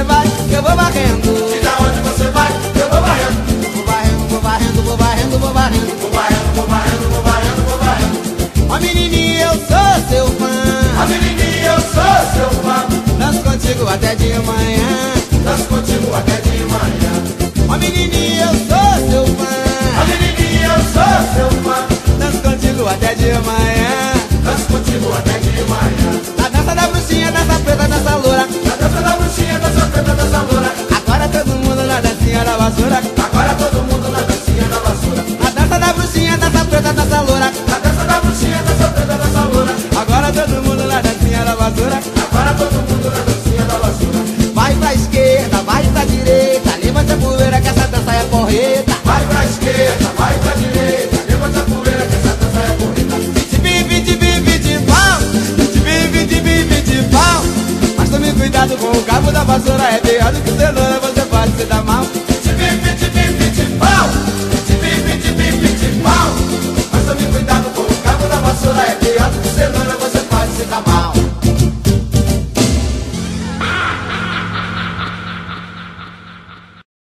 você vai, eu vou varrendo. E da onde você vai, eu vou varrendo. Vou varrendo, vou varrendo, vou varrendo, vou varrendo. Vou varrendo, vou varrendo, vou varrendo, vou varrendo. Ó menininha, eu sou seu fã. A menininha, eu sou seu fã. Danço contigo até de manhã. Danço contigo até de manhã. Ó menininha, eu sou seu fã. A menininha, eu sou seu fã. Danço contigo até de manhã. Danço contigo até de manhã. A dança da bruxinha, dança preta, dança